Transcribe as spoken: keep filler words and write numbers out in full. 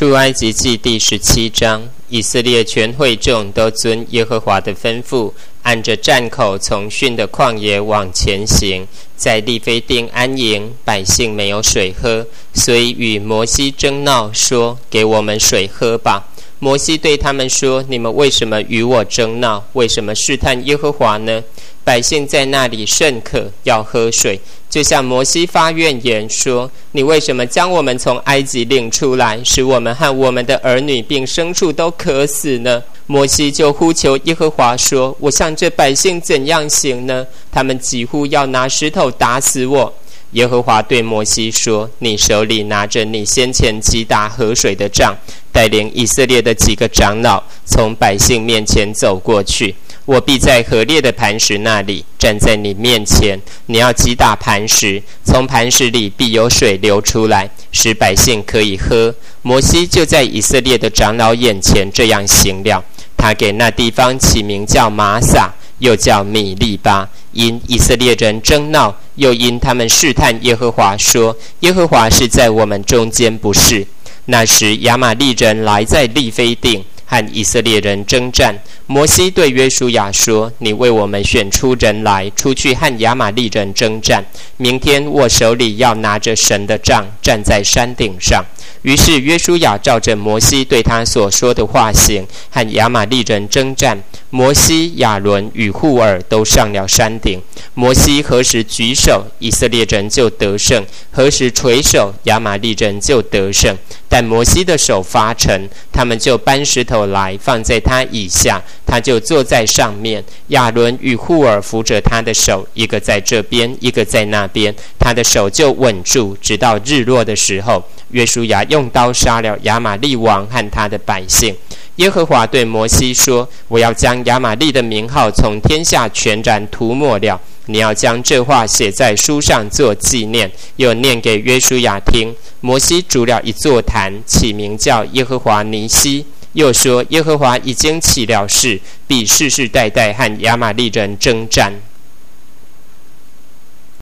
出埃及记第十七章，以色列全会众都遵耶和华的吩咐，按着站口从逊的旷野往前行，在利非定安营，百姓没有水喝，所以与摩西争闹，说：给我们水喝吧。摩西对他们说：你们为什么与我争闹？为什么试探耶和华呢？百姓在那里甚渴，要喝水，就向摩西发怨言说：你为什么将我们从埃及领出来，使我们和我们的儿女并牲畜都渴死呢？摩西就呼求耶和华说：我向这百姓怎样行呢？他们几乎要拿石头打死我。耶和华对摩西说：你手里拿着你先前击打河水的杖，带领以色列的几个长老从百姓面前走过去，我必在河裂的磐石那里站在你面前，你要击打磐石，从磐石里必有水流出来，使百姓可以喝。摩西就在以色列的长老眼前这样行了，他给那地方起名叫玛撒，又叫米利巴，因以色列人争闹，又因他们试探耶和华，说：耶和华是在我们中间，不是。那时亚玛利人来在利非定，和以色列人征战。摩西对约书亚说：你为我们选出人来，出去和亚玛利人征战。明天我手里要拿着神的杖，站在山顶上。于是约书亚照着摩西对他所说的话行，和亚玛利人征战。摩西、亚伦与户尔都上了山顶。摩西何时举手，以色列人就得胜；何时垂手，亚玛利人就得胜。但摩西的手发沉，他们就搬石头来放在他以下，他就坐在上面。亚伦与户尔扶着他的手，一个在这边，一个在那边，他的手就稳住，直到日落的时候，约书亚用刀杀了亚玛利王和他的百姓。耶和华对摩西说：我要将亚玛利的名号从天下全然涂抹了，你要将这话写在书上做纪念。又念给约书亚听。摩西筑了一座坛，起名叫耶和华尼西，又说：耶和华已经起了誓，必世世代代和亚玛利人征战。